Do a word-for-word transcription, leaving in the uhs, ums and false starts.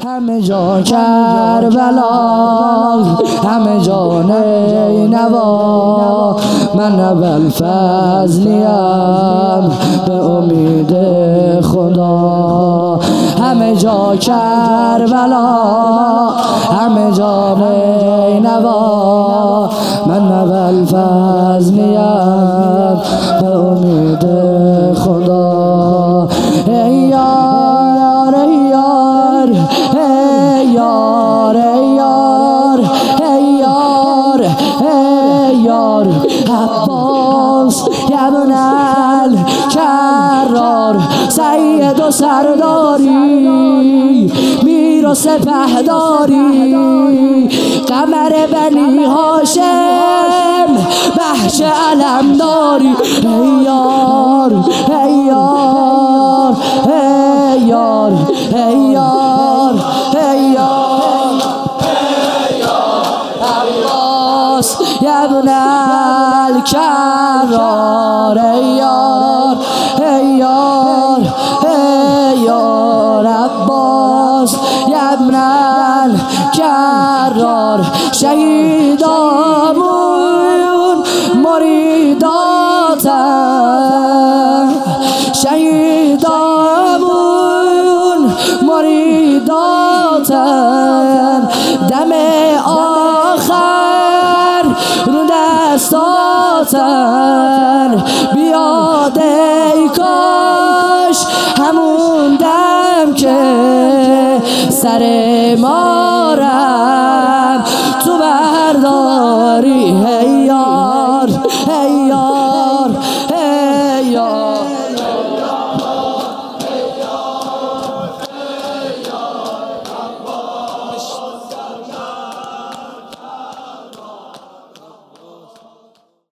همه جا کربلا، همه جا نینوا. من ابوالفضلیم به امید خدا. همه جا کربلا، همه جا نینوا. من ابوالفضلیم به امید خدا. ای یار ای یار ای یار ای یار ای یار ای یار عباس ابن الکرار، سید و سرداری، میر و سپهداری، قمر بنی هاشم، بخش علمداری. ای یار ای یار ای یار ای یار ای یار عباس ابن الکرار. ای یار ای یار ای یار عباس ابن الکرار. شهیدامون مریداتن، شهیدامون مریداتن، دم آخر رو دستاتن. بیاد ای کاش همون دم که سر ما